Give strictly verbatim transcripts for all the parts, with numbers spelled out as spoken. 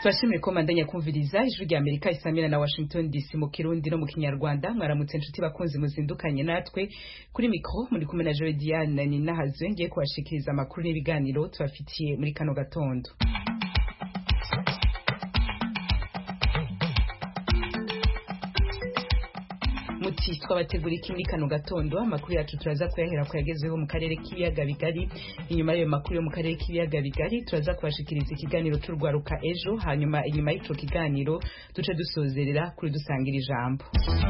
Twashimye ko mandanya kumviriza ijwi rya Amerika isamira na Washington D C mu Kirundi no mu Kinyarwanda. Mwaramutse inshuti bakunzi muzindukanye natwe kuri mikro muri kumwe na Joe Diane ni nahazwe ngiye kubashikiriza amakuru n'ibiganiro tubafitiye muri kano gatondo. Muti twabategura iki muri kano gatondo. Amakuru yacu turaza kuyahera ko yagezeho mu karere k'ibiyaga bigari. Inyuma y'ayo makuru yo mu karere k'ibiyaga bigari turaza kubashikiriza ikiganiro cy'urwaruka ejo, hanyuma inyuma y'ico kiganiro duce dusozerera kuri dusangira ijambo.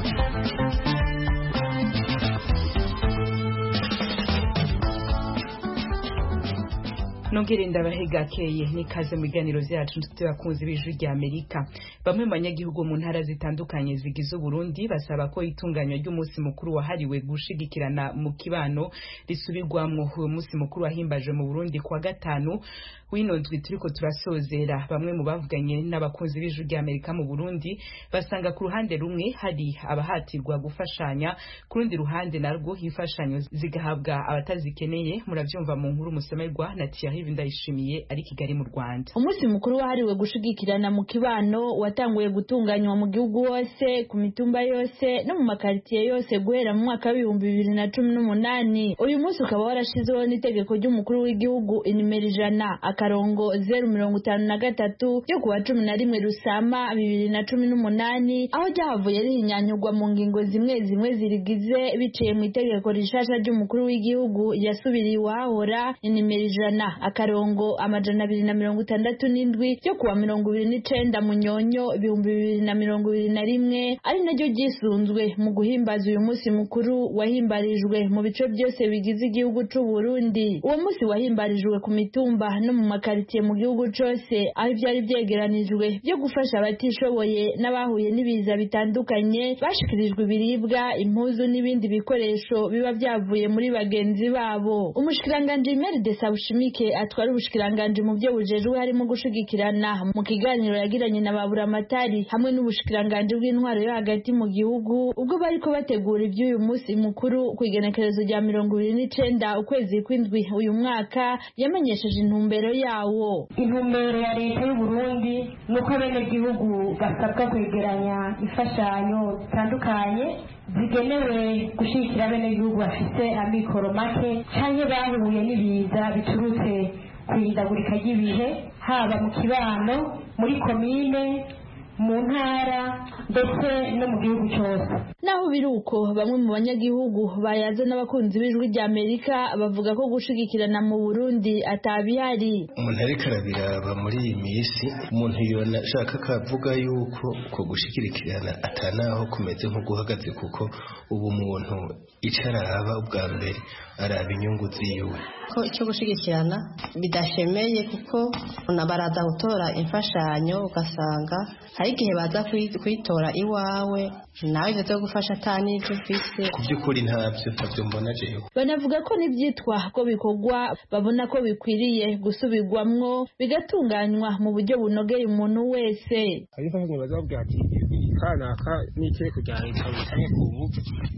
Nongere ndabahega keye nikaze mu biganiro vyacu nshuti bakunzi b'ijwi rya Amerika. Bamwe mu banyagihugu mu ntara zitandukanye zigize Burundi basaba ko itunganywa ry'umunsi mukuru wahariwe gushigikirana mu kibano risubirwamwo. Uwo munsi mukuru wahimbaje mu Burundi kwa gatanu wino ndwi turiko turasozera. Bamwe mu bavuganye n'abakunzi b'ijwi rya Amerika mu Burundi basanga ku ruhande rumwe hari abahatirwa gufashanya, ku rundi ruhande narwo hifashanyo zigahabwa abatazikeneye. Muravyumva mu nkuru musomerwa na Thierry Ndayishimiye ari Kigali mu Rwanda. Umunsi mukuru wahariwe gushigikirana mu kibano watanguye gutunganywa mu gihugu hose, ku mitumba yose no mu makaritiye yose guhera mu mwaka w'ibihumbi bibiri na cumi n'umunani. Uyu munsi ukaba warashizweho n'itegeko ry'umukuru w'igihugu inimero ijana akarongo zeru mirongo itanu na gatatu yo kuwa cumi na rimwe Rusama bibiri na cumi n'umunani, aho ryahavuye rihinyanyurwa mu ngingo zimwe zimwe zirigize biciye mu itegeko rishasha ry'umukuru w'igihugu yasubiriye iwahora inimero ijana akarongo amajana abiri na mirongo itandatu n'indwi yo kuwa mirongo ibiri n'icenda Munyonyo ibihumbi bibiri na mirongo ibiri na rimwe, ari naryo ryisunzwe mu guhimbaza uyu munsi mukuru wahimbarijwe mu bice byose bigize igihugu c'u Burundi. Uwo munsi wahimbarijwe ku mitumba no mu makaritiye mu gihugu cose, aho ivyari vyegeranijwe byo gufasha abatishoboye n'abahuye n'ibiza bitandukanye bashikirijwe ibiribwa, impuzu n'ibindi bikoresho biba vyavuye muri bagenzi babo. Umushikiranganje Merde Sabushimike atwara ubushikiranganje mu byo bujejwe harimo gushigikirana mu kiganiro yagiranye na baburamatari hamwe n'ubushikiranganje bw'intwaro yo hagati mu gihugu ubwo bariko bategura iby'uyu munsi mukuru ku igenekerezo rya mirongo ibiri n'icenda ukwezi kw'indwi uyu mwaka, yamenyesheje intumbero yawo. Intumbero ya leta y'u Burundi nuko abenegihugu basabwa kwegeranya imfashanyo zitandukanye zigenewe gushigikira abenegihugu bafite amikoro make canke bahuye n'ibiza biturutse kwihindagurika ry'ibihe, haba mu kibano, muri komine, mu ntara ndetse no mu gihugu cyose. Naho biruko bamwe mu banyagihugu bayaze n'abakunzi b'ijwi rya Amerika bavuga ko gushigikirana mu Burundi atabihari. Umuntu ariko arabiraba muri iyi minsi, umuntu yona shaka kavuga yuko ko gushigikirana atanaho kumeze nko guhagaze, kuko ubu umuntu icaraba ubwa mbere araba inyungu ziwe ko icyo gushigikirana bidashemeye, kuko unabaraza gutora imfashanyo ugasanga hari igihe baza kuyitora iwawe nawe ivyo byo gufasha atani ivyo ufise. Ku by'ukuri ntabyo ntabyo mbona jewe. Banavuga ko n'ivyitwa ko bikorwa babona ko bikwiriye gusubirwamwo bigatunganywa mu buryo bunogeye umuntu wese. Ariko ngo bazabwira ati kanaka n'icyo kujyana cyane ku buvu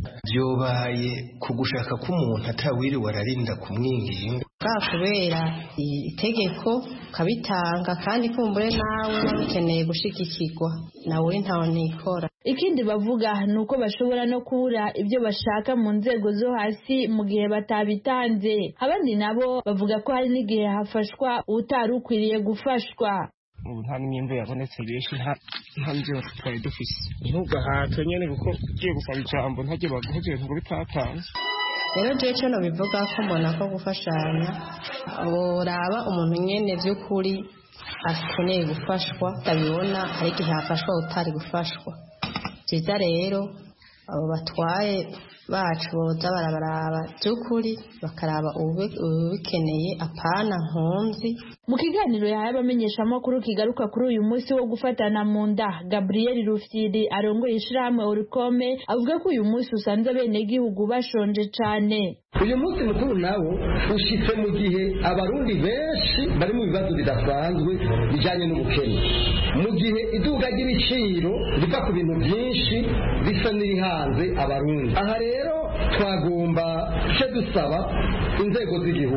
byobaye kugushaka k'umuntu atawiri wararinda kumwinginga ka kubera itegeko kabitanga, kandi kumbure nawe bakeneye gushikikirwa nawe ntawo nikora. Ikindi bavuga nuko bashobora no kubura ibyo bashaka mu nzego zo hasi mu gihe batabitanze. Abandi nabo bavuga ko hari n'igihe hafashwa utari ukwiriye gufashwa. ubu nta n'imyembe yabonetse benshi nta nta nzira twari dufise ntugahatwe nyene kuko ugiye gusaba ijambo ntajye baguhoze ngo bitatanze. Rero je cyo no bivuga ko mbona ko gufashanya uraba umuntu nyene vy'ukuri akeneye gufashwa, tabibona hari igihe hafashwa utari gufashwa. Byiza rero abo batwaye bacu boza barabaraba by'ukuri bakaraba ubikeneye apana nkunzi. Mu kiganiro yahaye abamenyeshamakuru kigaruka kuri uyu munsi wo gufatana mu nda, Gabriel Rufyiri arongoye ishirahamwe Urukome avuga ko uyu munsi usanze abenegihugu bashonje cane. Uyu munsi mukuru nawo ushitse mu gihe abarundi benshi bari mu bibazo bidasanzwe bijanye n'ubukene, mu gihe iduga ry'ibiciro riva ku bintu byinshi bisa n'iri hanze abarundi. Aha rero twagomba cyo dusaba inzego z'igihugu ko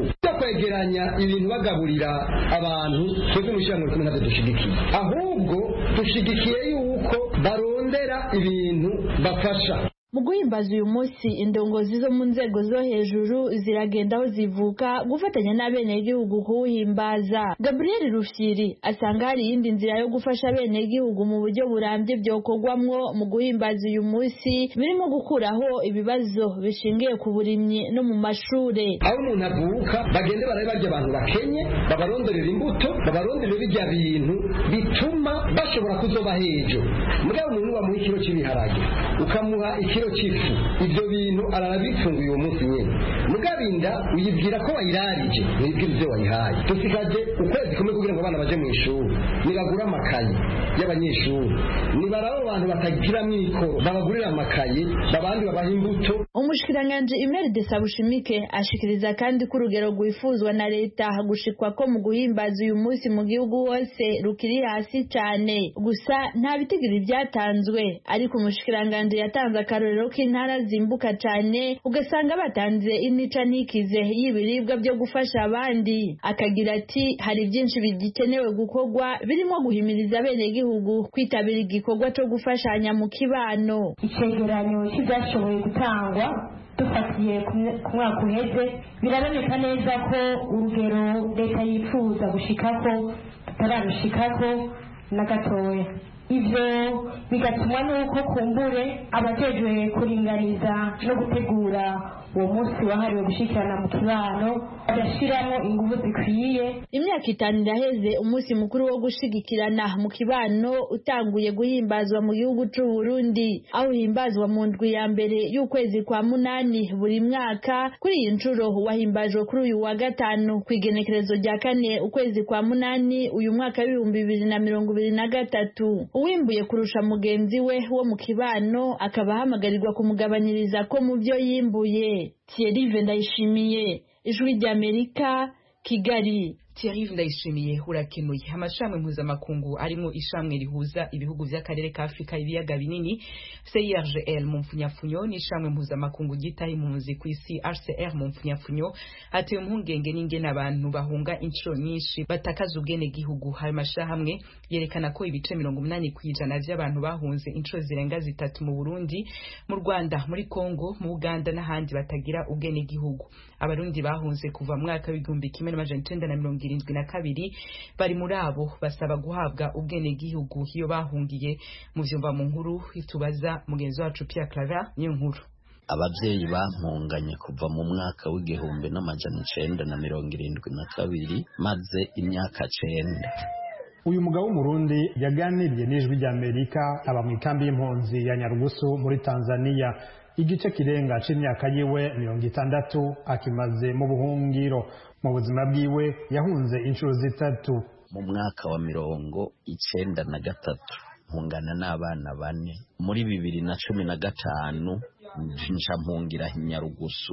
kwegeranya ibintu bagaburira abantu twebwe mu ishyirahamwe kumwe nabyo dushigikiye, ahubwo dushigikiye yuko barondera ibintu bafasha. Mu guhimbaza uyu munsi indongozi zo mu nzego zo hejuru ziragenda aho zivuka gufatanya n'abenegihugu kuwuhimbaza. Gabriel Rufyiri asanga hari iyindi nzira yo gufasha abenegihugu mu buryo burambye byokorwamwo mu guhimbaza uyu munsi, birimo gukuraho ibibazo bishingiye ku burimyi no mu mashure. Aho umuntu avuka bagende barabe barya abantu bakenye, babaronderera imbuto, babaronderera bijya bintu bituma bashobora kuzoba hejuru. Mugabo umuntu wa muri kiro cy'ibiharage ukamuha ikiro cy'ifu, ibyo bintu ararabifunguye uwo munsi nyine. Mugabinda uyibwira ko wayirarije, uyibwira ibyo wayihaye. Tusigaje ukwezi kumwe kugira ngo abana baje mu ishuri, nibagura amakaye y'abanyeshuri, nibarabo abantu batagira mwikoro babagurira amakaye, babandi babaha imbuto. Umushikiranganje Imeride Sabushimike ashikiriza kandi ko urugero rwifuzwa na leta gushikwa ko mu guhimbaza uyu munsi mu gihugu hose rukiri hasi cyane. Gusa nta bitigiri byatanzwe, ariko umushikiranganje yatanze akarorero k'intara zimbuka cyane ugasanga batanze inica ntikize y'ibiribwa byo gufasha abandi. Akagira ati hari byinshi bigikenewe gukorwa, birimo guhimiriza abenegihugu kwitabira igikorwa cyo gufashanya mu kibano. Icegeranyo cy'ibyashoboye gutangwa dufatiye ku mwaka uheze biraboneka neza ko urugero leta yifuza gushikako tutararushikako na gatoya. Ivyo bigatumwa nuko kumbure abajejwe kuringaniza no gutegura uwo munsi wahariwe gushikirana mu kibano bagashiramo ingufu zikwiye. Imyaka itanu iraheze umunsi mukuru wo gushigikirana mu kibano utanguye guhimbazwa mu gihugu c'u Burundi, aho himbazwa mu ndwi ya mbere y'ukwezi kwa munani buri mwaka. Kuri iyi ncuro wahimbajwe kuri uyu wa gatanu kw'igenekerezo rya kane ukwezi kwa munani uyu mwaka w'ibihumbi bibiri na mirongo ibiri na gatatu. Uwimbuye kurusha mugenzi we wo mu kibano akaba ahamagarirwa kumugabanyiriza ko mu byo yimbuye. Thierry Ndayishimiye, Ijwi ry'Amerika, Kigali. Thierry Ndayishimiye urakenuye. Amashami mpuzamakungu arimo ishamwe rihuza ibihugu by'akarere ka Afrika ibiyaga binini C I R G L mu mfunyafunyo n'ishamwe mpuzamakungu gitaye impunzi ku isi R C R mu mfunyafunyo ateye impungenge n'ingene abantu bahunga inshuro nyinshi batakaza ubwene gihugu. Hari mashahamwe yerekana ko ibice mirongo umunani kwijana by'abantu bahunze inshuro zirenga zitatu mu Burundi, mu Rwanda, muri Kongo, mu Uganda n'ahandi batagira ubwene gihugu. Abarundi bahunze kuva mu mwaka w'igihumbi kimwe n'amajana icenda na mirongo irindwi na kabiri bari muri abo basaba guhabwa ubwene gihugu iyo bahungiye. Mu vyumva mu nkuru itubaza mugenzi wacu Pierre Claver niyo nkuru. Abavyeyi bampunganye kuva mu mwaka w'igihumbi n'amajana icenda na mirongo irindwi na kabiri maze imyaka cenda. Uyu mugabo w'umurundi yaganiriye n'Ijwi ry'Amerika aba mu ikambi y'impunzi ya Nyarugusu muri Tanzania. Igice kirenga c'imyaka yiwe mirongo itandatu akimaze mu buhungiro. Mu buzima bwiwe yahunze inshuro zitatu. Mu mwaka wa mirongo icenda na gatatu mpungana n'abana bane. Muri bibiri na cumi na gatanu nja mpungira Nyarugusu,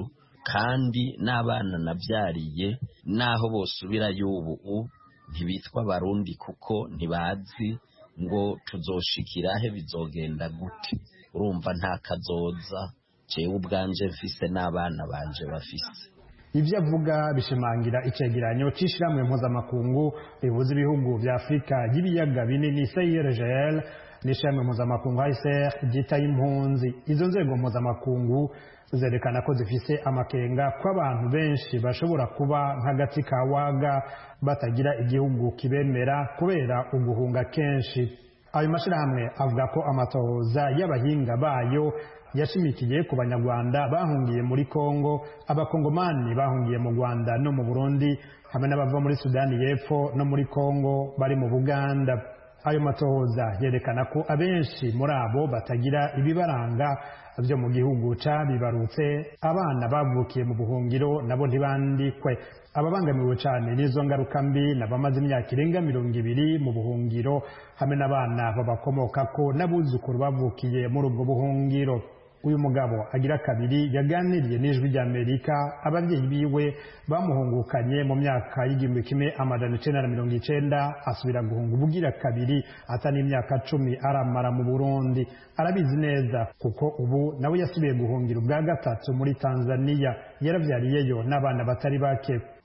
kandi n'abana navyariye naho bosubira y'ubu ntibitwa Barundi kuko ntibazi ngo tuzoshikirahe bizogenda gute. Urumva nta kazoza jewe ubwanje mfise n'abana banje bafise. Ivyo avuga bishimangira icegeranyo c'ishiramwe mpuzamakungu rihuza ibihugu vya Afrika y'ibiyaga binini C I R G L n'ishiramwe mpuzamakungu H C R gitaye impunzi. Izo nzego mpuzamakungu zerekana ko zifise amakenga ko abantu benshi bashobora kuba nk'agati ka waga batagira igihugu kibemera kubera uguhunga kenshi. Ayo mashirahamwe avuga ko amatohoza y'abahinga bayo yashimikiye ku banyarwanda bahungiye muri Kongo, abakongomani bahungiye mu Rwanda no mu Burundi, hamwe n'abava muri Sudani y'Epfo no muri Kongo bari mu Buganda. Ayo matohoza yerekana ko abenshi muri abo batagira ibibaranga byo mu gihugu cabibarutse. Abana bavukiye mu buhungiro nabo ntibandikwe. Ababangamiwe cyane n'izo ngaruka mbi n'abamaze imyaka irenga mirongo ibiri mu buhungiro, hamwe n'abana babakomokako n'abuzukuru bavukiye muri ubwo buhungiro. Uyu mugabo agira kabiri yaganiriye n'Ijwi ry'Amerika. Abavyeyi biwe bamuhungukanye mu myaka y'igihumbi kimwe amajana icenda na mirongo icenda, asubira guhunga ubugira kabiri atari imyaka cumi aramara mu Burundi. Arabizi neza kuko ubu nawe yasubiye guhungira ubwa gatatu muri Tanzania. Yaravyariyeyo n'abana batari bake.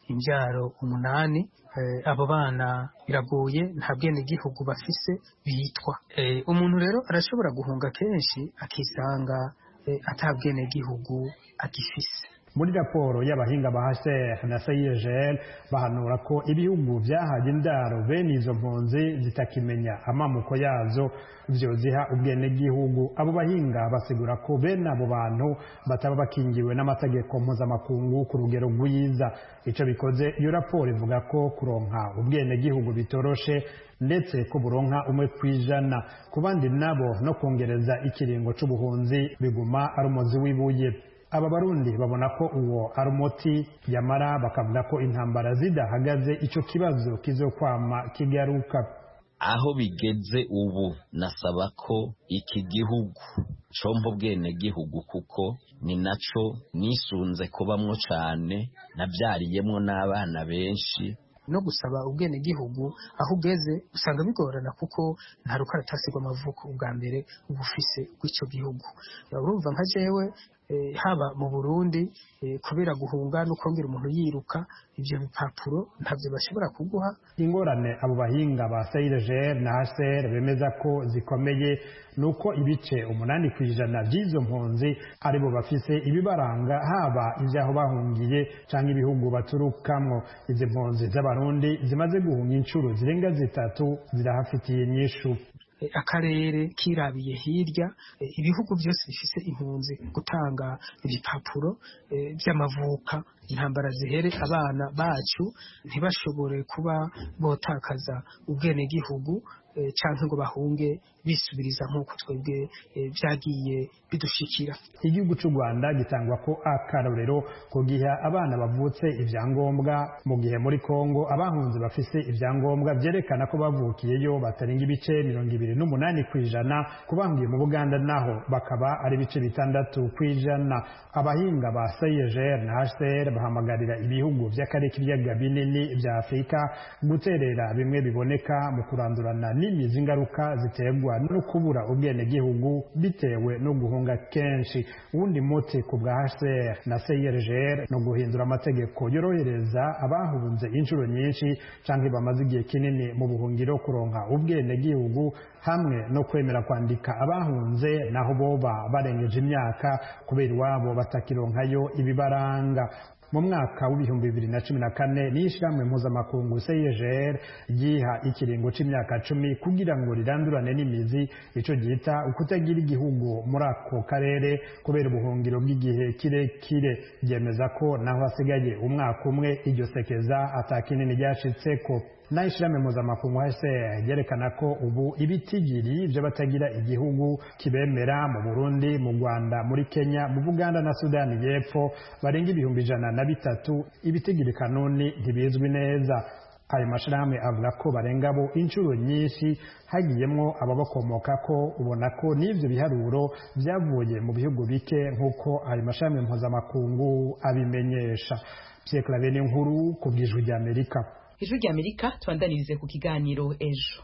imbyaro umunani abo bana biragoye nta bwenegihugu bafise bitwa umuntu rero arashobora guhunga kenshi akisanga ata bwenegihugu agifise. Muri raporo y'abahinga ba H C R na C I G L bahanura ko ibihugu byahaye indaro bene izo mpunzi zitakimenya amamuko yazo vyoziha ubwenegihugu. Abo bahinga basigura ko bene abo bantu bataba bakingiwe n'amategeko mpuzamakungu ku rugero rwiza. Ico bikoze iyo raporo ivuga ko kuronka ubwenegihugu bitoroshe ndetse ko buronka umwe kwijana, ku bandi nabo no kongereza ikiringo c'ubuhunzi biguma ari umuzi w'ibuye. Aba barundi babona ko uwo ari umuti, yamara bakavuga ko intambara zidahagaze ico kibazo kizokwama kigaruka. Aho bigeze ubu nasaba ko iki gihugu combo bwene gihugu kuko ni naco nisunze kubamwo cane navyariyemwo n'abana benshi no gusaba ubwene gihugu aho ugeze usanga bigorana kuko nta rukaratasi rw'amavuko ubwa mbere ubufise rw'ico gihugu. Urumva nka jewe eh, haba mu Burundi eh, kubera guhunga no kongera umuntu yiruka ivyo bipapuro ntavyo bashobora kuguha. Ingorane abo bahinga ba C I G L na H C R bemeza ko zikomeye nuko ibice umunani kwijana by'izo mpunzi aribo bafise ibibaranga, haba ivyaho bahungiye canke ibihugu baturukamwo. Izi mpunzi z'abarundi zimaze guhunga incuro zirenga zitatu zirahafitiye inyishu. Akarere kirabiye hirya ibihugu byose bifise impunzi gutanga ibipapuro by'amavuka, intambara zihere abana bacu ntibashobore kuba botakaza ubwene gihugu canke ngo bahunge bisubiriza nk'uko twebwe byagiye bidushikira. Igihugu cy'u Rwanda gitangwa ko akarorero ko giha abana bavutse ivyangombwa, mu gihe muri Kongo abahunze bafise ivyangombwa vyerekana ko bavukiyeyo batarenga ibice mirongo ibiri n'umunani kwijana, kubangiye mu Buganda naho bakaba ari ibice bitandatu kwijana. Abahinga ba C I G R na H C R bahamagarira ibihugu vy'akarere k'ibiyaga binini vya Afrika guterera bimwe biboneka mu kurandurana n'imizi ingaruka ziterwa no kubura ubwene gihugu bitewe no guhunga kenshi. Uwundi muti ku bwa H C R na C I G R no guhindura amategeko yorohereza abahunze inshuro nyinshi canke bamaze igihe kinini mu buhungiro kuronka ubwene gihugu, hamwe no kwemera kwandika abahunze naho boba barengeje imyaka kubera iwabo batakironkayo ibibaranga. Mu mwaka w'ibihumbi bibiri na cumi na kane n'ishirahamwe mpuzamakungu C I G R giha ikiringo c'imyaka cumi kugira ngo rirandurane n'imizi ico gita ukutagira igihugu muri ako karere kubera ubuhungiro bw'igihe kirekire. Ryemeza ko naho hasigaye umwaka umwe iryo sekeza atakinini ryashitseko. Na ishirahamwe mpuzamakungu H C R ryerekana ko ubu ibitigiri vy'abatagira igihugu kibemera mu Burundi, mu Rwanda, muri Kenya, mu Buganda na Sudani y'Epfo barenga ibihumbi ijana na bitatu. Ibitigiri kanuni ntibizwi neza. Ayo mashirahamwe avuga ko barenga bo inshuro nyinshi, hagiyemwo ababakomoka ko ubona ko n'ivyo biharuro vyavuye mu bihugu bike nk'uko ayo mashirahamwe mpuzamakungu abimenyesha. Pierre Claver Nkuru ku bw'Ijwi ry'Amerika. Ijwi ry'Amerika tubandanirize ku kiganiro ejo.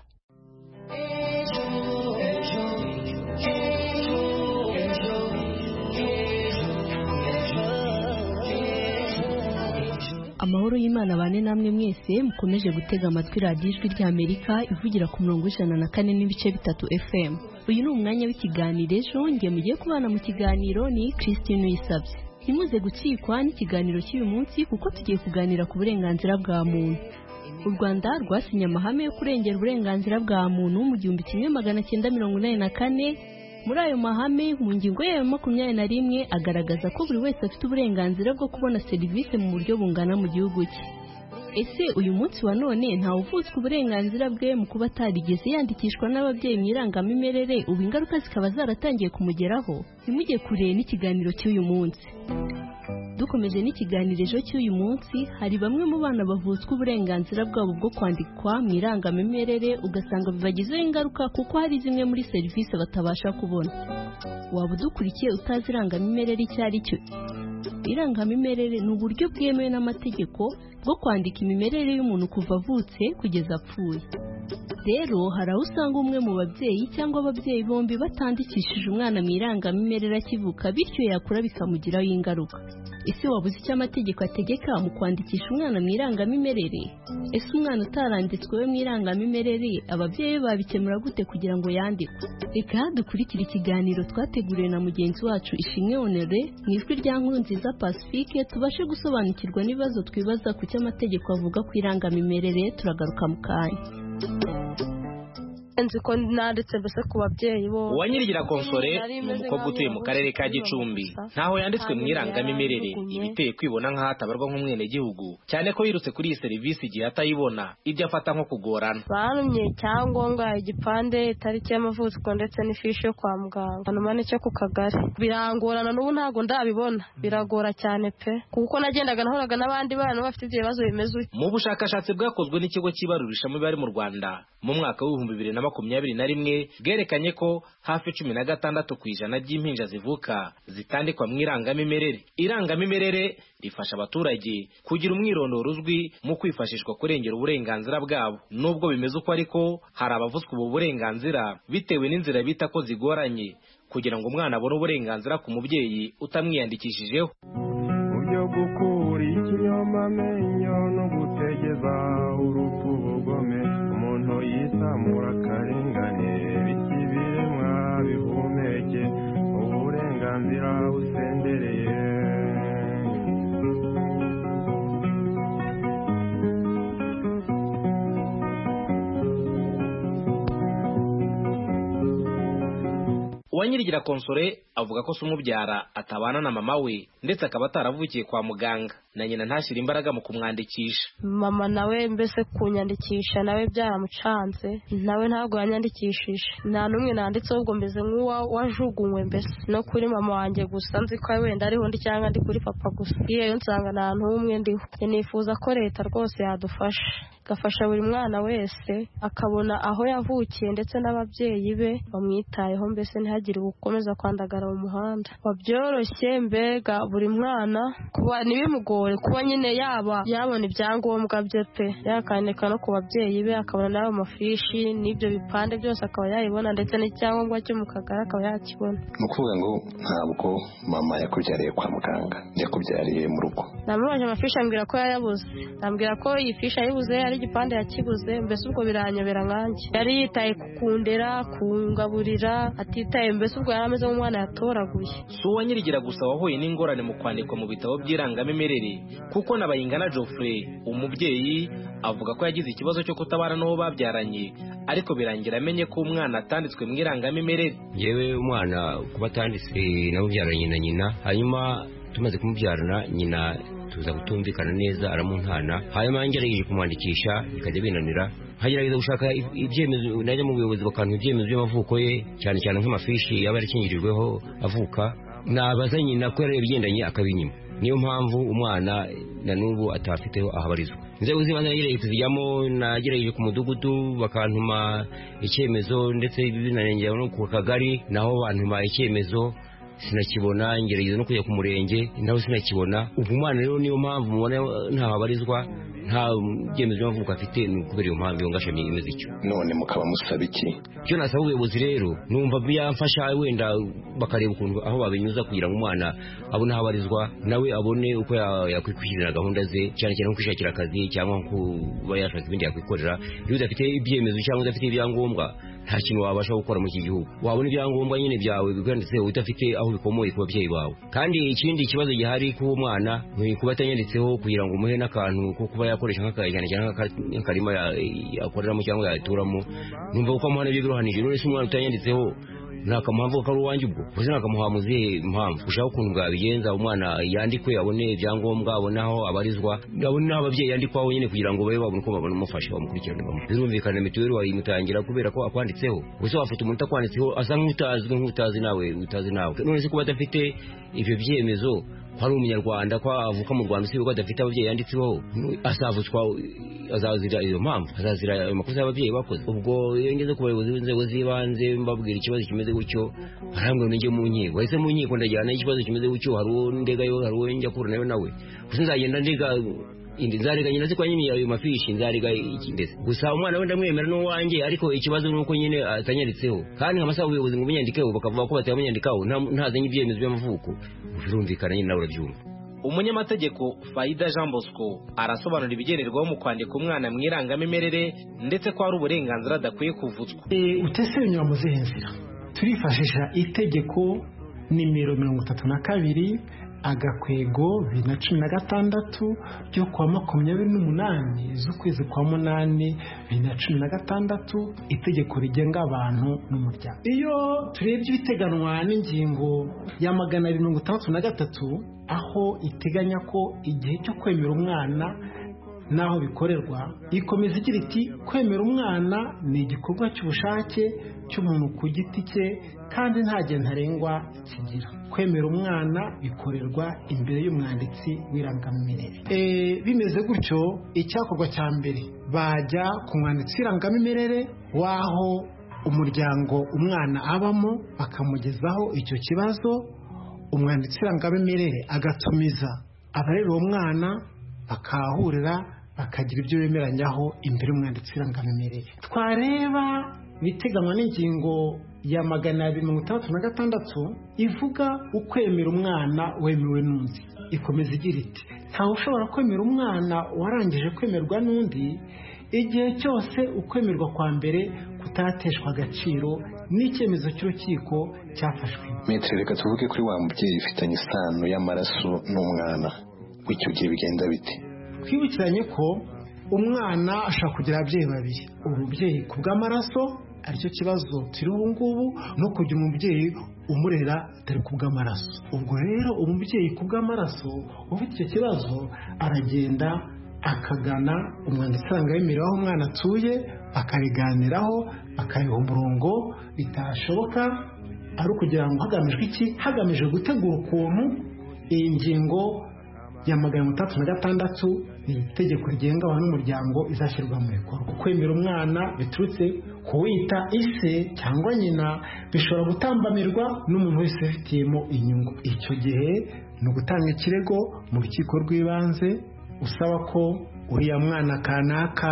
Amahoro y'Imana bane namwe mwese mukomeje gutega amatwi radiyo Ijwi ry'Amerika ivugira ku murongo w'ijana na kane n'ibice bitatu F M. Uyu ni umwanya w'ikiganiro ejo, ngiye mugiye kubana mu kiganiro ni Christine Uyisabye. Ntimuze gucikwa n'ikiganiro cy'uyu munsi kuko tugiye kuganira ku burenganzira bwa muntu. U Rwanda rwasinye amahame yo kurengera uburenganzira bwa muntu mu gihumbi kimwe magana cyenda mirongo inani na kane. Muri ayo mahame mu ngingo yayo makumyabiri na rimwe agaragaza ko buri wese afite uburenganzira bwo kubona serivisi mu buryo bungana mu gihugu cye. Ese uyu munsi wa none ntawe uvutswe uburenganzira bwe mu kuba atarigeze yandikishwa n'ababyeyi mu irangamimerere, ubu ingaruka zikaba zaratangiye kumugeraho? Ntimujye kure n'ikiganiro cy'uyu munsi. Dukomeje n'ikiganiro ejo cy'uyu munsi, hari bamwe mu bana bavutswe uburenganzira bwabo bwo kwandikwa mu irangamimerere ugasanga bibagizeho ingaruka kuko hari zimwe muri serivisi batabasha kubona. Waba udukurikiye utazi irangamimerere icyo ari cyo? Irangamimerere ni uburyo bwemewe n'amategeko bwo kwandika imimerere y'umuntu kuva avutse kugeza apfuye. Rero hari aho usanga umwe mu babyeyi cyangwa ababyeyi bombi batandikishije umwana mu irangamimerere akivuka, bityo yakura bikamugiraho ingaruka. ese wabuze icyo amategeko ategeka mu kwandikisha umwana mu irangamimerere? Ese umwana utaranditswe mu irangamimerere ababyeyi babikemura gute kugira ngo yandikwe? Reka dukurikire ikiganiro twateguriwe na mugenzi wacu Ishimwe Honore mu ijwi rya Nkurunziza Pacifique, tubashe gusobanukirwa n'ibibazo twibaza ku cyo amategeko avuga ku irangamimerere. Turagaruka mu kanya. Nzi ko nanditse mbese ku babyeyi bo. Uwanyirigira Konsole ni umukobwa utuye mu karere ka Gicumbi, ntaho yanditswe mu irangamimerere, ibiteye kwibona nk'aho atabarwa nk'umwene gihugu, cyane ko yirutse kuri iyi serivisi igihe atayibona, ibyo afata nko kugorana. Banumye icyangombwa, igipande, itariki y'amavuko ndetse n'ifishi yo kwa muganga, hanyuma n'icyo ku kagari. Birangorana n'ubu ntabwo ndabibona, biragora cyane pe, kuko nagendaga nahoraga n'abandi bana bafite ibyo bibazo bimeze. Mu bushakashatsi bwakozwe n'ikigo cy'ibarurisha mu bari mu Rwanda mu mwaka w'ibihumbi bibiri na makumyabiri na rimwe, bwerekanye ko hafi cumi na gatandatu ku ijana by'impinja zivuka zitandikwa mu irangamimerere. Irangamimerere rifasha abaturage kugira umwirondoro uzwi mu kwifashishwa kurengera uburenganzira bwabo. Nubwo bimeze uko ariko, hari abavutswe ubu burenganzira bitewe n'inzira bita ko zigoranye kugira ngo umwana abone uburenganzira ku mubyeyi utamwiyandikishijeho. Uburyo gukura ikinyomamenyo no gutegeza urupfu ubugome, umuntu yisamura akarengane, bikibiremwa bihumeke uburenganzira busendereye. Uwanyirigira Konsole avuga ko se umubyara atabana na mama we, ndetse akaba ataravukiye kwa muganga, na nyina ntashyira imbaraga mu kumwandikisha. Mama nawe mbese kunyandikisha nawe byaramucanze, nawe ntabwo yanyandikishije, nta n'umwe nanditseho, ubwo mbeze nk'uwa wajugunywe mbese no kuri mama wanjye gusa, nzi ko wenda ariho ndi cyangwa ndi kuri papa gusa. Iyo nsanga nta n'umwe ndiho. Nifuza ko leta rwose yadufasha, gafasha buri mwana wese akabona aho yavukiye ndetse n'ababyeyi be bamwitayeho, mbese ntihagire ukomeza kwandagara mu muhanda. Wabyoroshye mbega buri mwana kuba ntibimugore kuba nyine yaba yabona ibyangombwa bye pe, yakandika no ku babyeyi be, akabona n'ayo mafishi n'ibyo bipande byose akaba yayibona, ndetse n'icyangombwa cyo mu kagari akaba yakibona. Ni ukuvuga ngo ntabwo mama yakubyariye kwa muganga, yakubyariye mu rugo. Namubaje amafishi ambwira ko yayabuze, ambwira ko iyi fishi yayibuze, ari igipande yakibuze, mbese ubwo biranyobera nkanjye. Yari yitaye kukundera, kungaburira, atitaye mbese ubwo yari ameze nk'umwana yatoraguye. Si Uwanyirigira gusa wahuye n'ingorane mu kwandikwa mu bitabo by'irangamimerere, kuko na Bayingana Geoffrey umubyeyi avuga ko yagize ikibazo cyo kutabana n'uwo babyaranye, ariko birangira amenye ko umwana atanditswe mu irangamimerere. Yewe umwana kuba atanditse namubyaranye na nyina, hanyuma tumaze kumubyarana nyina tuza gutumvikana neza, aramuntana, hanyuma ngerageje kumwandikisha bikajya binanira, hagerageza gushaka ibyemezo, najya mu buyobozi bakantu ibyemezo by'amavuko ye, cyane cyane nk'amafishi yaba yarakingirijweho avuka, nabaza nyina ko yari bigendanye akabinyima. Niyo mpamvu umwana na n'ubu atafiteho ahabarizwa. Inzego z'ibanze nagerageje kuzijyamo, nagerageje ku mudugudu bakantuma icyemezo, ndetse binanengera no ku kagari naho bantuma icyemezo, sinakibona. Ngerageza no kujya ku murenge naho sinakibona. Ubu umwana rero niyo mpamvu mubona ntahabarizwa, nta byemezo by'amavuko afite, ni ukubera iyo mpamvu yongashamye imeze icyo. None mukaba musaba iki? Icyo nasaba ubuyobozi rero, numva byamfasha wenda bakareba ukuntu aho babinyuza kugira ngo umwana abone aho abarizwa, nawe abone uko yakwikurikirana gahunda ze, cyane cyane nko kwishakira akazi cyangwa kuba yashaka ibindi yakwikorera. Iyo udafite ibyemezo cyangwa udafite ibyangombwa, nta kintu wabasha gukora mu iki gihugu. Wabona ibyangombwa nyine byawe bikwanditseho udafite aho bikomoye ku babyeyi bawe. Kandi ikindi kibazo gihari ku mwana ni kuba atanyanditseho, kugira ngo umuhe n'akantu ko kuba yakoresha nk'akajyana cyangwa nk'akarima yakoreramo cyangwa yaturamo. Numva uko amuhana ibyo birohanije. None se umwana utanyanditseho nakamuhamvu ko ari uwanjye ubwo, uzi nakamuha muzihe mpamvu? Ushaka ukuntu bwabigenza umwana yandikwe, abone ibyangombwa, abone aho abarizwa, abone n'aho ababyeyi yandikwaho nyine, kugira ngo babe babone uko babona umufasha bamukurikirane. Birumvikana mituweli wayimutangira kubera ko akwanditseho. Gusa wafite umuntu utakwanditseho asa nk'utazwi, nk'utazi nawe utazi nawe. None se kuba adafite ibyo byemezo, ko ari umunyarwanda, ko avuka mu Rwanda, usibe ko adafite ababyeyi yanditseho, asavutswa, azazira iyo mpamvu, azazira ayo makosa y'ababyeyi bakoze. Ubwo iyo ngeze ku bayobozi b'inzego z'ibanze mbabwira ikibazo kimeze gutyo, barambwira ngo njye mu nkiko. Wahise mu nkiko ndajyana ikibazo kimeze gutyo, hari uwo ndegayo, hari uwo njya kura nawe nawe. Gusa nzagenda ndega indi nzarega nyina ziko nyine ayo mafishi, nzarega iki ndetse. Gusa umwana wenda mwemera no wanjye, ariko ikibazo nuko nyine atanyanditseho. Kandi nk'amasaba ubuyobozi ngo bunyandikeho, bakavuga ko batamunyandikaho, ntazanye ibyemezo by'amavuko. Birumvikana nyine nawe urabyumva. umunyamategeko Faida Jean Bosco arasobanura ibigenerwaho mu kwandika umwana mu irangamimerere ndetse ko ari uburenganzira adakwiye kuvutswa. Utesenywa mu zihe nzira? Turifashisha itegeko nimero mirongo itatu na kabiri agakwego bibiri na cumi na gatandatu ryo kwa makumyabiri n'umunani z'ukwezi kwa munani bibiri na cumi na gatandatu, itegeko rigenga abantu n'umuryango. Iyo turebye ibiteganwa n'ingingo ya magana abiri mirongo itandatu na gatatu aho iteganya ko igihe cyo kwemera umwana naho bikorerwa, ikomeza igira iti kwemera umwana ni igikorwa cy'ubushake cy'umuntu ku giti cye kandi nta gihe ntarengwa kigira. Kwemera umwana bikorerwa imbere y'umwanditsi w'irangamimerere. E, bimeze gutyo icyakorwa cya mbere bajya ku mwanditsi w'irangamimerere w'aho umuryango umwana abamo bakamugezaho icyo kibazo. Umwanditsi w'irangamimerere agatumiza abarera uwo mwana bakahurira bakagira ibyo bemeranyaho imbere y'umwanditsi w'irangamimerere. Twareba biteganywa n'ingingo ya magana abiri mirongo itandatu na gatandatu ivuga ukwemera umwana wemewe n'undi. Ikomeza igira iti ntawe ushobora kwemera umwana warangije kwemerwa n'undi igihe cyose ukwemerwa kwa mbere kutateshwa agaciro n'icyemezo cy'urukiko cyafashwe. Metre, reka tuvuge kuri wa mubyeyi ufitanye isano y'amaraso n'umwana, icyo gihe bigenda bite? Twibukiranye ko umwana ashobora kugira ababyeyi babiri, umubyeyi ku bw'amaraso aricyo kibazo turi ubu ngubu, no kugira umubyeyi umurera atari ku bw'amaraso. Ubwo rero umubyeyi ku bw'amaraso ufite icyo kibazo aragenda akagana umwanditsi w'irangamimerere aho umwana atuye, bakariganiraho bakayiha umurongo. Bitashoboka ari ukugira ngo hagamijwe iki? Hagamijwe gutegura ukuntu iyi ngingo ya magana atatu na gatandatu ni itegeko rigenga abantu n'umuryango izashyirwa mu bikorwa. Kwemera umwana biturutse kuwita ise cyangwa nyina bishobora gutambamirwa n'umuntu wese ufitiyemo inyungu. Icyo gihe ni ugutanga ikirego mu rukiko rw'ibanze usaba ko uriya mwana kanaka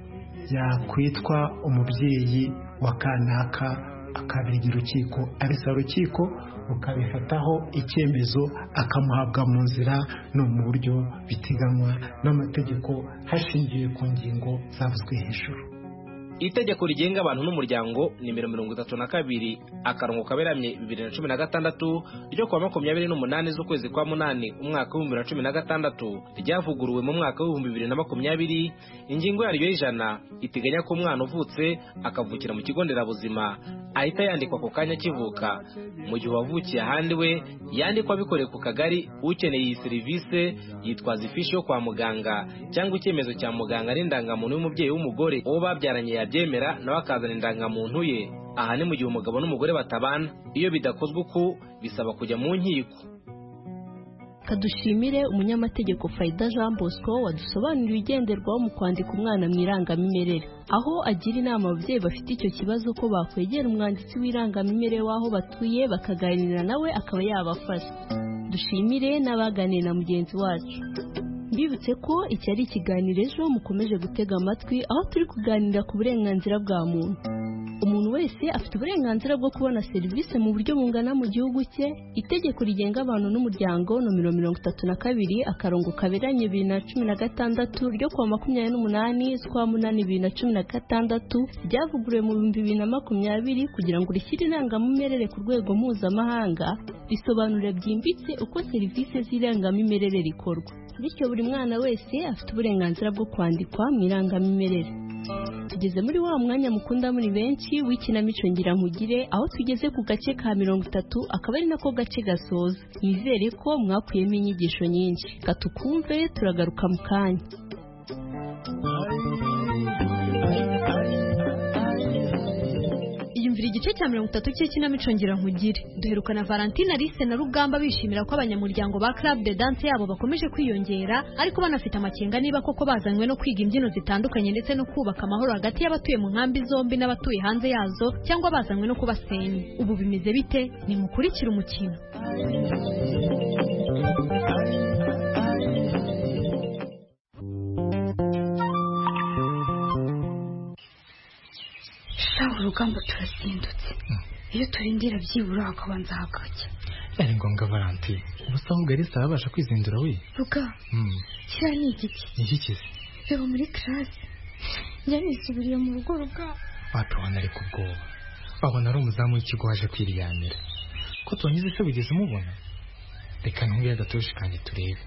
yakwitwa umubyeyi wa kanaka, akabigira urukiko, abisaba urukiko rukabifataho icyemezo akamuhabwa mu nzira no mu buryo biteganywa n'amategeko hashingiwe ku ngingo zavuzwe hejuru. Itegeko rigenga abantu n'umuryango nimero mirongo itatu na kabiri akarongo kaberamye bibiri na cumi na gatandatu ryo kwa makumyabiri n'umunani z'ukwezi kwa munani umwaka w'ibihumbi bibiri na cumi na gatandatu ryavuguruwe mu mwaka w'ibihumbi bibiri na makumyabiri. Ingingo yaryo y'ijana iteganya ko umwana uvutse akavukira mu kigo nderabuzima ahita yandikwa ku kanya kivuka. Mu gihe wavukiye ahandi we yandikwa bikoreye ku kagari. Ukeneye iyi serivisi yitwaza ifishi yo kwa muganga cyangwa icyemezo cya muganga n'indangamuntu y'umubyeyi w'umugore uwo babyaranye yabyemera nawe akazana indangamuntu ye. Aha ni mu gihe umugabo n'umugore batabana. Iyo bidakozwe uku bisaba kujya mu nkiko. Kadushimire umunyamategeko Faida Jean Bosco wadusobanurira ibigenderwaho mu kwandika umwana mu irangamimerere, aho agira inama ababyeyi bafite icyo kibazo ko bakwegera umwanditsi w'irangamimerere w'aho batuye bakaganira nawe akaba yabafasha. Dushimire n'abaganiye na mugenzi wacu. Mbibutse ko iki ari ikiganiro ejo mukomeje gutega amatwi, aho turi kuganira ku burenganzira bwa muntu. Umuntu wese afite uburenganzira bwo kubona serivisi mu buryo bungana mu gihugu cye. Itegeko rigenga abantu n'umuryango nomero mirongo itatu na kabiri akarongo kaberanye bibiri na cumi na gatandatu ryo kuwa makumyabiri n'umunani z'ukwa munani bibiri na cumi na gatandatu ryavuguruwe mu bihumbi bibiri na makumyabiri kugira ngo rishyire indangamumerere ku rwego mpuzamahanga, risobanurira byimbitse uko serivisi z'irangamimerere rikorwa. Bityo buri mwana wese afite uburenganzira bwo kwandikwa mu irangamimerere. Tugeze muri wa mwanya mukunda muri benshi w'ikinamico ngira nkugire, aho tugeze ku gace ka mirongo itatu akaba ari nako gace gasoza. Nizere ko mwakuyemo inyigisho nyinshi. Katukumve turagaruka mu kanya. Iyumvira igice cya mirongo itatu cy'ikinamico ngira nkugire. Duherukana Valentina Alice na Rugamba bishimira ko abanyamuryango ba Club de Dance yabo bakomeje kwiyongera, ariko banafite amakenga niba koko bazanywe no kwiga imbyino zitandukanye ndetse no kubaka amahoro hagati y'abatuye mu nkambi zombi n'abatuye hanze yazo, cyangwa bazanywe no kubasenya. Ubu bimeze bite? Nimukurikire umukino. Urugamba turazindutse. Iyo turindira byibura hakabanza hagacya. ari ngombwa Valentine ubusa ahubwo Alice arabasha kwizindura we Ruka kiriya ni igiki ni igiki se reba muri class njya nisubiriye mu rugo Ruka watabona ari kubwoba abona ari umuzamu w'ikigo waje kwiriyanira ko tubanyuze se bigeze mubona reka ntunge agatoshi kanjye turebe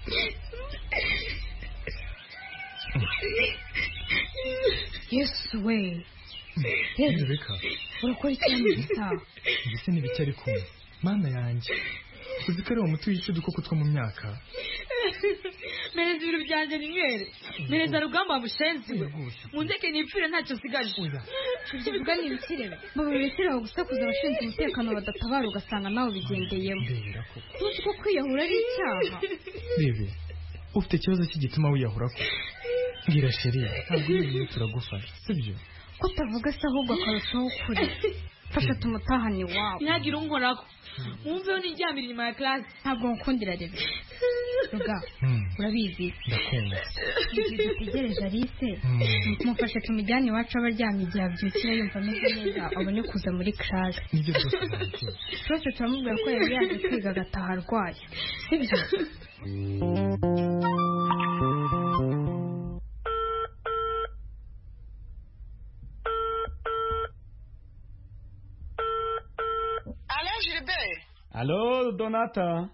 Yesu we Rebeka urakora iki muri sawa mbese n'ibiki ari kumwe mana yanjye uzi ko ari uwo muti wica udukoko two mu myaka mereza ibintu byanjye ninywere mereza rugamba mushenzi we mundeke nipfire ntacyo sigaje ibyo bivuga ni ibikirebe baba bibesera gusakuza abashinzwe umutekano badatabara ugasanga nawe bigendeyemo tuzi ko kwiyahura ari icyaha rebe ufite ikibazo cy'igituma wiyahura ko mbwira sheri ntabwo uri turagufasha sibyo ko utavuga se ahubwo akarushaho kure fasha tumutahane iwabo ntihagire unkorako wumveho niryamira inyuma ya class ntabwo nkundira rebe Ruga urabizi ndakunda igihe dutegereje Alice mufashe tumujyane iwacu abaryamye igihe abyukira yumva ameze neza abone kuza muri class nibyo byose twese turamubwira ko yari yaje kwiga agataha arwaye sibyo Allo Donata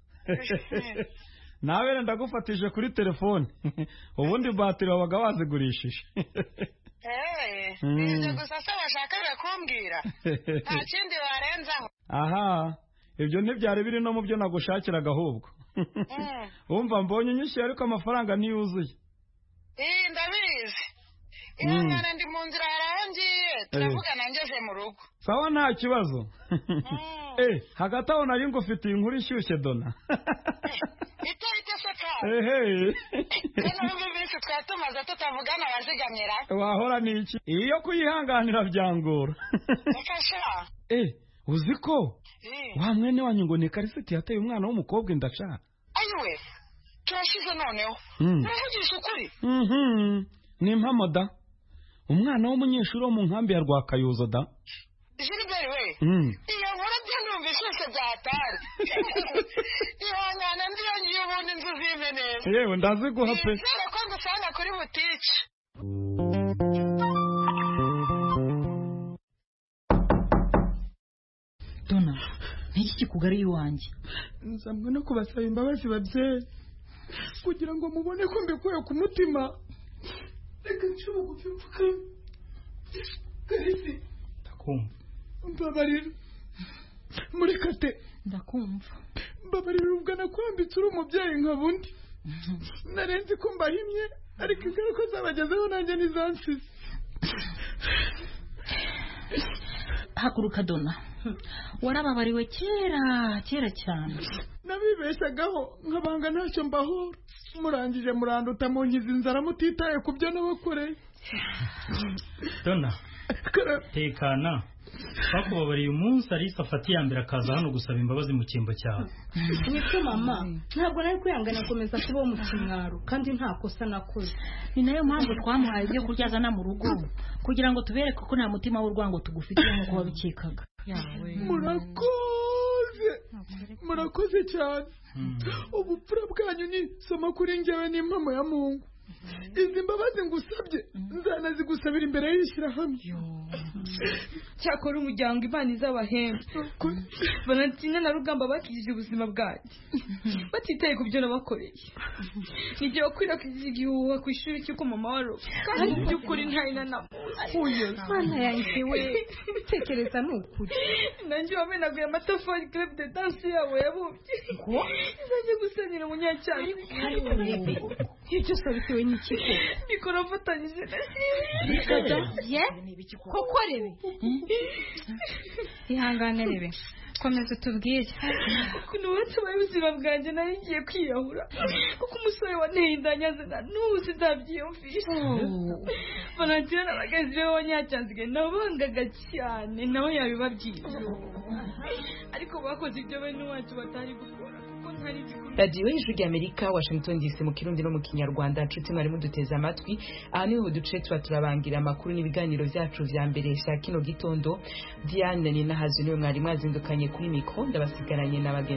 nawe ndagufatije kuri telefone ubundi batiri wabaga wazigurishije eh ibyo gusa se washakaga kumbwira nta kindi warenzaho aha ibyo ntibyari biri no mu byo nagushakiraga ahubwo wumva mbonye nyinshi ariko amafaranga ntiyuzuye eh ndabizi iyo mwana ndi mu nzira haraho ngiye turavugana ngeze mu rugo sawa nta kibazo eh hagati aho nari ngufitiye inkuru ishyushye Dona ite ite seka ehe kana mbese twatumaze tutavugana wazigamira wahora niki iyo kuyihanganira byangora mfasha eh uziko wa mwene wanyu ngo ni Karisiti yateye umwana w'umukobwa indaca ayiwe turashize noneho uravugisha ukuri mhm ni mpamoda umwana w'umunyeshuri wo mu nkambi ya Rwakayuzo da Gilbert we iyo nkuru byumvise se byatari ihangana ndiyo ngiye ubundi inzu zime neza yewe ndaziguha pe nzere ko ngusanga kuri butike Dona niki kikugariye iwanjye nzamwe no kubasaba imbabazi babyeyi kugira ngo mubone ko mbikuye ku mutima reka nce bugufi mfukame Karisi ndakumva mbabarira murekate ndakumva mbabarira ubwo nakwambitse uri umubyeyi nka bundi narenze ko mbahimye ariko ingaruka zabagezeho nanjye nizansize haguruka Dona warababariwe kera kera cyane nabibeshagaho nkabanga ntacyo mbahora murangije muranduta mu nkizi inzara mutitaye ku byo nabakoreye Dona tekana bakubabariye umunsi Alice afata iya mbere akaza hano gusaba imbabazi mu cyimbo cyawe niko mama ntabwo nari kwihangana komeza kubaho mu kimwaro kandi nta kosa nakoze ni nayo mpamvu twamuhaye ibyo kurya azana mu rugo kugira ngo tubereke ko nta mutima w'urwango tugufitiye nk'uko wabikekaga murakoze murakoze cyane ubupfura bwanyu ni soma kuri njyewe n'impamo ya Mungu izi mbabazi ngusabye nzanazigusabira imbere y'ishyirahamwe cyakora umuryango Imana izabahembe Valentine na Rugamba bakijije ubuzima bwanjye batitaye ku byo nabakoreye nibyo bakwirakwije igihuha ku ishuri cy'uko mama waro kandi mu by'ukuri ntari nanamuzi Mana yanjye we tekereza ni ukuri nanjye wamenaguye amatafari club de danse yabo yabubye ngo izajya gusenyera umunyacyaha ibyo sabitiwe n'ikiko ikora mfatanyije na ye koko rebe ihangane rebe komeza tubwire ukuntu watabaye ubuzima bwanjye nari ngiye kwiyahura kuko umusore wanteye inda nyazana n'ubu sindabyiyumvisha Valentine n'abagazi be b'abanyacyanzige nabo bangaga cyane nawe yabibabwiye ariko bakoze ibyo bene wacu batari gukora radiyo y'ijwi ry'Amerika Washington D C mu kirundi no mu kinyarwanda nshuti mwari muduteze amatwi aha niho duce tuba turabangira amakuru n'ibiganiro byacu vya mbere vya kino gitondo. Diane ni nahazi niwe mwari mwazindukanye kuri mikro ndabasigaranye n'abagenzi